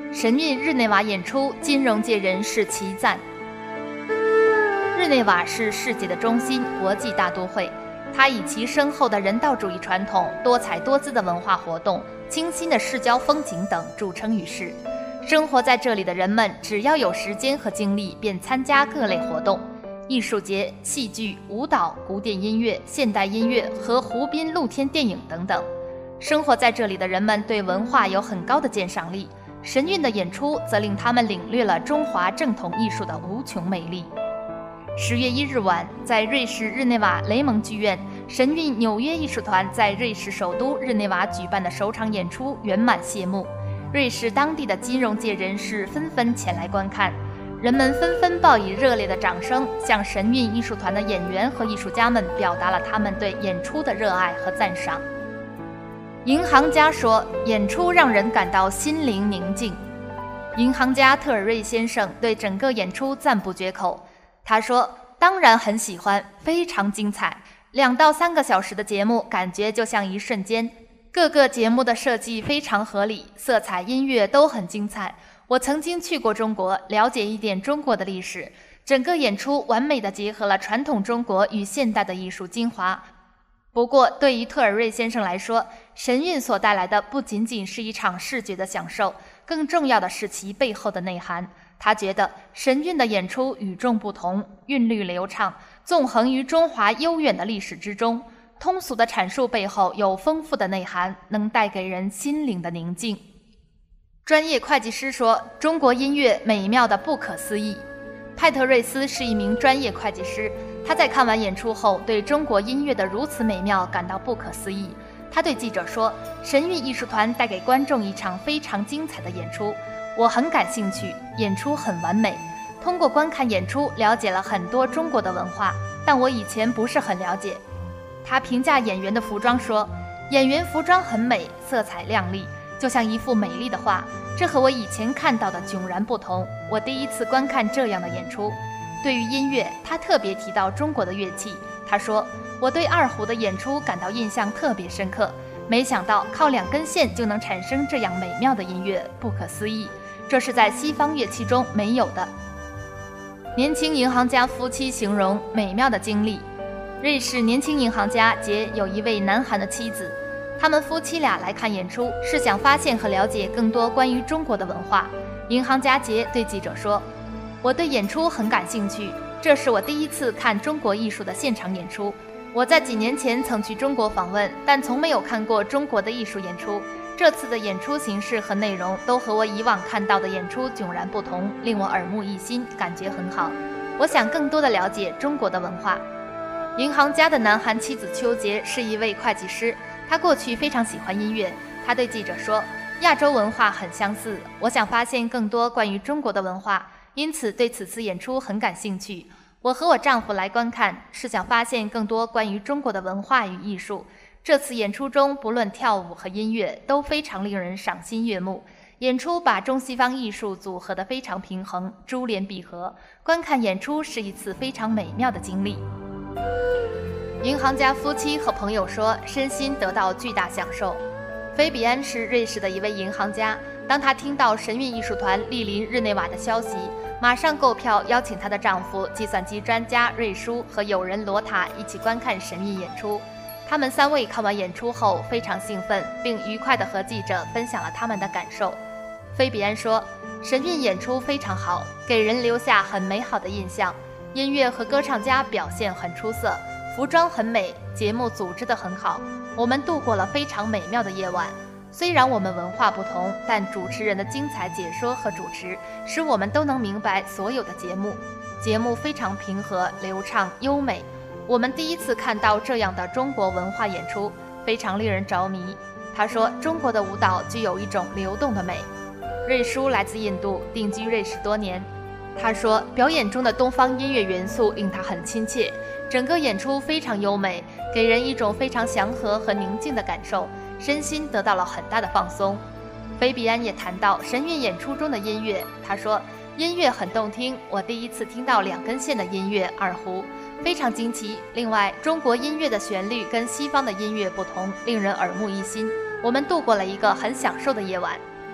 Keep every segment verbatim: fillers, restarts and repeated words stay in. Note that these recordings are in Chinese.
神韵日内瓦演出，金融界人士齐赞。日内瓦是世界的中心，国际大都会，它以其深厚的人道主义传统、多彩多姿的文化活动、清新的市郊风景等著称于世。生活在这里的人们，只要有时间和精力，便参加各类活动。艺术节、戏剧、舞蹈、古典音乐、现代音乐和湖滨露天电影等等。生活在这里的人们对文化有很高的鉴赏力，神韵的演出则令他们领略了中华正统艺术的无穷魅力。十月一日晚，在瑞士日内瓦雷蒙剧院，神韵纽约艺术团在瑞士首都日内瓦举办的首场演出圆满谢幕。瑞士当地的金融界人士纷纷前来观看。人们纷纷报以热烈的掌声，向神韵艺术团的演员和艺术家们表达了他们对演出的热爱和赞赏。银行家说，演出让人感到心灵宁静。银行家特尔瑞先生对整个演出赞不绝口。他说，当然很喜欢，非常精彩，两到三个小时的节目感觉就像一瞬间，各个节目的设计非常合理，色彩音乐都很精彩。我曾经去过中国，了解一点中国的历史，整个演出完美地结合了传统中国与现代的艺术精华。不过对于特尔瑞先生来说，神韵所带来的不仅仅是一场视觉的享受，更重要的是其背后的内涵。他觉得神韵的演出与众不同，韵律流畅，纵横于中华悠远的历史之中，通俗的阐述背后有丰富的内涵，能带给人心灵的宁静。专业会计师说，中国音乐美妙的不可思议。派特瑞斯是一名专业会计师，他在看完演出后对中国音乐的如此美妙感到不可思议。他对记者说，神韵艺术团带给观众一场非常精彩的演出，我很感兴趣，演出很完美。通过观看演出了解了很多中国的文化，但我以前不是很了解。他评价演员的服装说，演员服装很美，色彩亮丽，就像一幅美丽的画，这和我以前看到的迥然不同。我第一次观看这样的演出。对于音乐，他特别提到中国的乐器。他说，我对二胡的演出感到印象特别深刻，没想到靠两根线就能产生这样美妙的音乐，不可思议，这是在西方乐器中没有的。年轻银行家夫妻形容美妙的经历。瑞士年轻银行家杰有一位南韩的妻子，他们夫妻俩来看演出，是想发现和了解更多关于中国的文化。银行家杰对记者说，我对演出很感兴趣，这是我第一次看中国艺术的现场演出。我在几年前曾去中国访问，但从没有看过中国的艺术演出。这次的演出形式和内容都和我以往看到的演出迥然不同，令我耳目一新，感觉很好。我想更多的了解中国的文化。银行家的南韩妻子邱杰是一位会计师，他过去非常喜欢音乐。他对记者说，亚洲文化很相似，我想发现更多关于中国的文化，因此对此次演出很感兴趣。我和我丈夫来观看，是想发现更多关于中国的文化与艺术。这次演出中，不论跳舞和音乐都非常令人赏心悦目。演出把中西方艺术组合得非常平衡，珠联璧合。观看演出是一次非常美妙的经历。银行家夫妻和朋友说，身心得到巨大享受。菲比安是瑞士的一位银行家，当她听到神韵艺术团莅临日内瓦的消息，马上购票邀请她的丈夫计算机专家瑞舒和友人罗塔一起观看神韵演出。他们三位看完演出后非常兴奋，并愉快地和记者分享了他们的感受。菲比安说，神韵演出非常好，给人留下很美好的印象，音乐和歌唱家表现很出色，服装很美，节目组织得很好，我们度过了非常美妙的夜晚。虽然我们文化不同，但主持人的精彩解说和主持使我们都能明白所有的节目。节目非常平和、流畅、优美。我们第一次看到这样的中国文化演出，非常令人着迷。他说，中国的舞蹈具有一种流动的美。瑞舒来自印度，定居瑞士多年。他说，表演中的东方音乐元素令他很亲切，整个演出非常优美，给人一种非常祥和和宁静的感受，身心得到了很大的放松。菲比安也谈到神韵演出中的音乐，他说，音乐很动听，我第一次听到两根线的音乐二胡，非常惊奇。另外，中国音乐的旋律跟西方的音乐不同，令人耳目一新。我们度过了一个很享受的夜晚。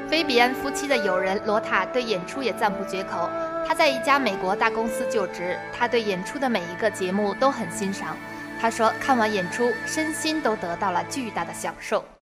菲比安夫妻的友人罗塔对演出也赞不绝口。他在一家美国大公司就职，他对演出的每一个节目都很欣赏。他说，看完演出，身心都得到了巨大的享受。